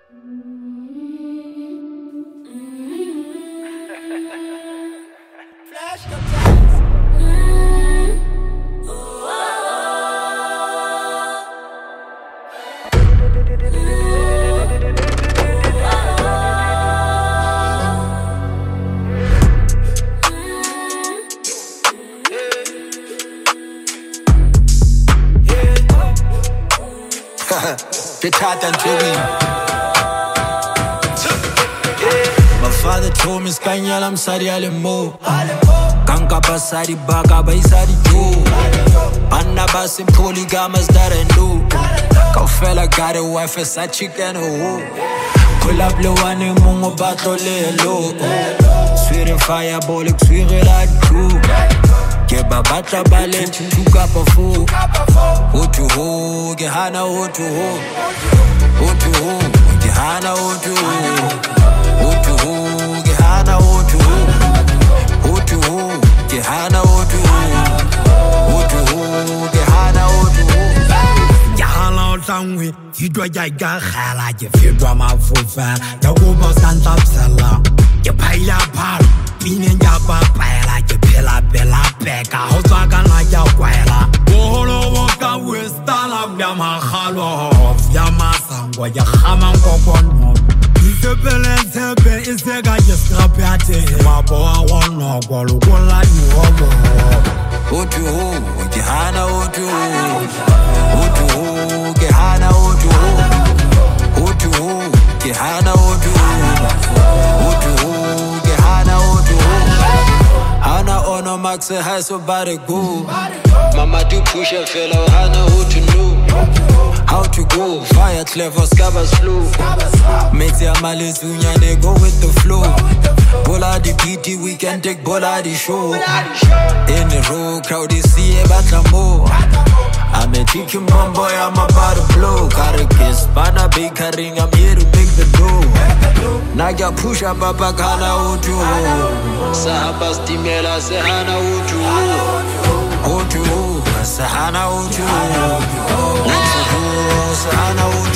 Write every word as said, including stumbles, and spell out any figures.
My father told me skanyala msari alemo Kanka basari baka baisari too Anna basim polygamous that I knew Kaufela got a wife as a chicken oh Pull up low one in mungo battle low Sweet and fireball sweet like true Keba batla bale tuka pa fu Otu ho gehana otu ho Otu ho gehana otu ho Otu ho gehana otu ho Otu ho gehana otu ho Otu ho gehana otu ho Yahala otangwe Fidwa jaiga khala Je fidwa mafufa Ya ubo santa psala Je paila palo Mine njaba paela Je pela pela peka Hoswaka na ya kwaela Oholo waka westala Vyama khalo Vyama sangwa Ya khama mkokono Isepele sepe Isega jeskrape ate Maboa wono Kwa lukola yuhobo Otu ho gehana otu ho Otu ho gehana otu ho Otu ho gehana otu ho Otu ho gehana otu ho Hana ono maxe hai so body go Mama do push a fellow hana who to know How to go, fire clever, scabba slow Mate ya malice unyane go with the flow Bola the P T, we can take bola the show In the row, crowd is see a battle more I'm a chicken bomb boy, I'm about to blow Gotta kiss, bana big ring, I'm here to make the dough Naga push up a bakana utu Sahaba stimela sehana utu Utu, sahana utu Utu, sahana utu